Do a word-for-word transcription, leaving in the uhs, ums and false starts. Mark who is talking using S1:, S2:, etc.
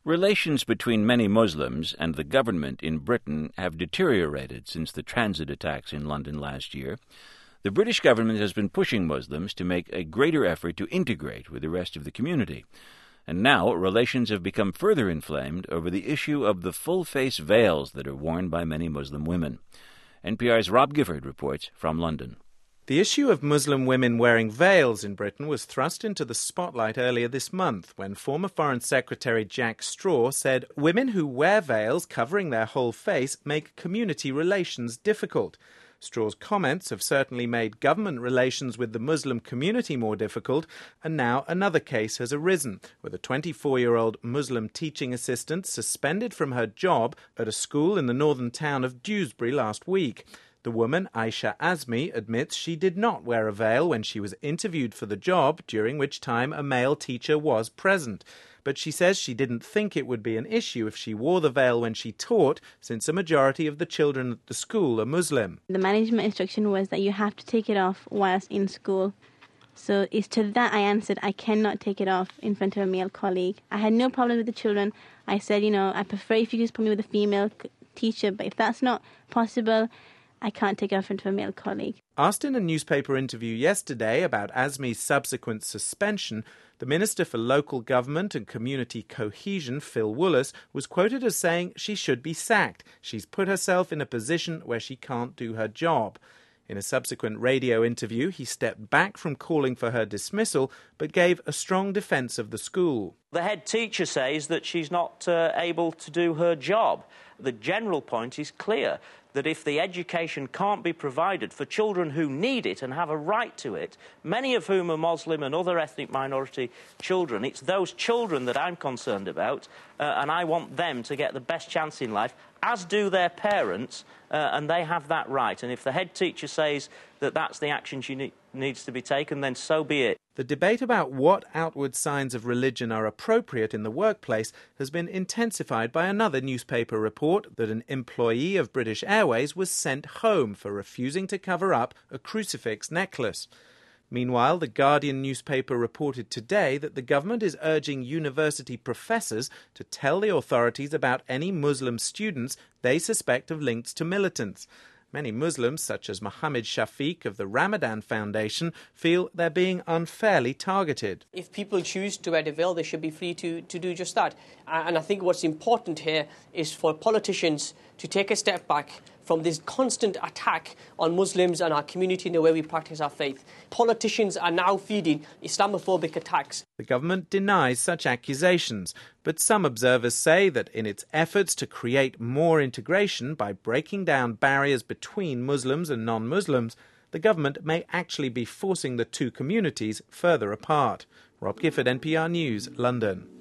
S1: Relations between many Muslims and the government in Britain have deteriorated since the transit attacks in London last year. The British government has been pushing Muslims to make a greater effort to integrate with the rest of the community. And now relations have become further inflamed over the issue of the full-face veils that are worn by many Muslim women. N P R's Rob Gifford reports from London.
S2: The issue of Muslim women wearing veils in Britain was thrust into the spotlight earlier this month when former Foreign Secretary Jack Straw said women who wear veils covering their whole face make community relations difficult. Straw's comments have certainly made government relations with the Muslim community more difficult, and now another case has arisen, with a twenty-four-year-old Muslim teaching assistant suspended from her job at a school in the northern town of Dewsbury last week. The woman, Aisha Azmi, admits she did not wear a veil when she was interviewed for the job, during which time a male teacher was present. But she says she didn't think it would be an issue if she wore the veil when she taught, since a majority of the children at the school are Muslim.
S3: The management instruction was that you have to take it off whilst in school. So it's to that I answered, I cannot take it off in front of a male colleague. I had no problem with the children. I said, you know, I prefer if you just put me with a female teacher, but if that's not possible, I can't take it off in front of a male colleague.
S2: Asked in a newspaper interview yesterday about Azmi's subsequent suspension, the Minister for Local Government and Community Cohesion, Phil Woolas, was quoted as saying she should be sacked. She's put herself in a position where she can't do her job. In a subsequent radio interview, he stepped back from calling for her dismissal, but gave a strong defence of the school.
S4: The head teacher says that she's not uh, able to do her job. The general point is clear, that if the education can't be provided for children who need it and have a right to it, many of whom are Muslim and other ethnic minority children, it's those children that I'm concerned about, uh, and I want them to get the best chance in life, as do their parents, uh, and they have that right. And if the head teacher says that that's the action she ne- needs to be taken, then so be it.
S2: The debate about what outward signs of religion are appropriate in the workplace has been intensified by another newspaper report that an employee of British Airways was sent home for refusing to cover up a crucifix necklace. Meanwhile, the Guardian newspaper reported today that the government is urging university professors to tell the authorities about any Muslim students they suspect of links to militants. Many Muslims, such as Mohammed Shafiq of the Ramadan Foundation, feel they're being unfairly targeted.
S5: If people choose to wear the veil, they should be free to, to do just that. And I think what's important here is for politicians to take a step back from this constant attack on Muslims and our community and the way we practice our faith. Politicians are now feeding Islamophobic attacks.
S2: The government denies such accusations, but some observers say that in its efforts to create more integration by breaking down barriers between Muslims and non-Muslims, the government may actually be forcing the two communities further apart. Rob Gifford, N P R News, London.